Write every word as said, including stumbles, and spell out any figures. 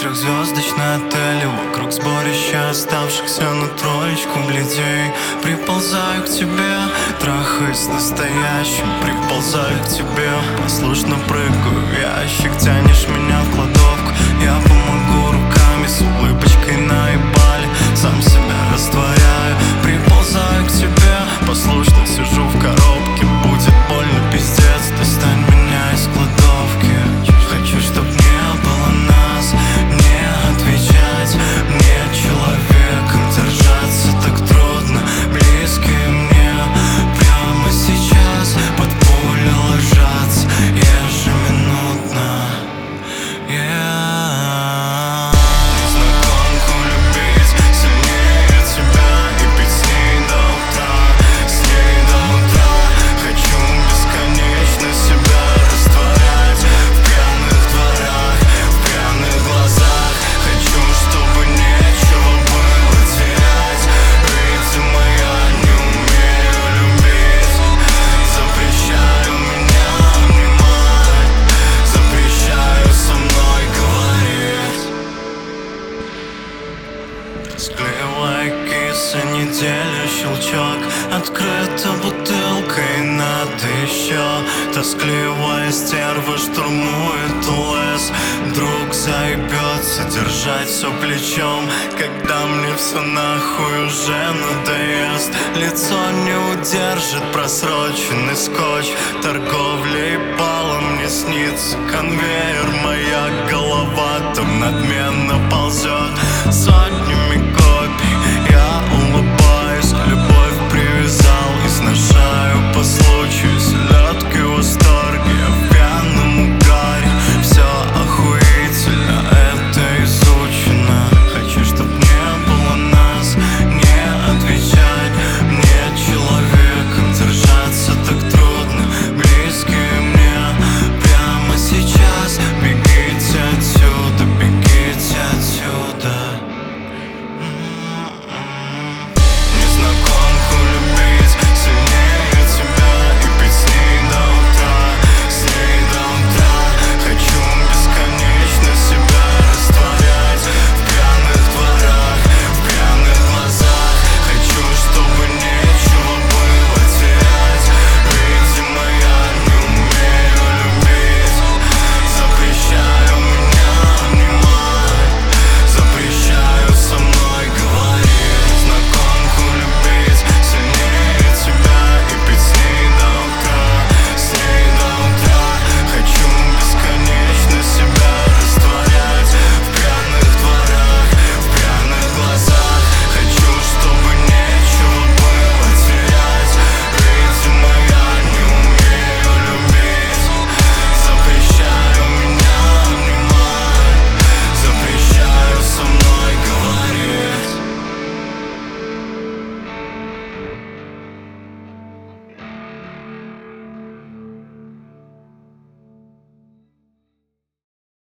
Трехзвездочный отель, вокруг сборища оставшихся на троечку людей. Приползаю к тебе, трахаюсь настоящим. Приползаю к тебе, послушно прыгаю в ящик. Тянешь меня в кладовку, я помогу руками с улыбочкой наебали. Сам себя растворяю, приползаю к тебе, послушно сижу в коробке. Будет больно, пиздец, достань меня из кладовки. Хочу, чтоб не было нас, не отвечать мне человеком. Держаться так трудно, близкие мне прямо сейчас под пули ложатся ежеминутно. Yeah. Незнакомку любить сильнее тебя и пить с ней до утра, с ней до утра. Хочу бесконечно себя растворять в пьяных дворах, в пьяных глазах. Хочу, чтобы нечего было терять. Видимо, я не умею любить. Запрещаю меня обнимать, запрещаю со мной говорить. Тоскливая киса, неделя, щелчок. Открыта бутылка и надо еще. Тоскливая стерва штурмует ЛС. Друг заебется держать все плечом, когда мне все нахуй уже надоест. Лицо не удержит просроченный скотч. Торговля ебала, мне снится конвейер. Моя голова там надменно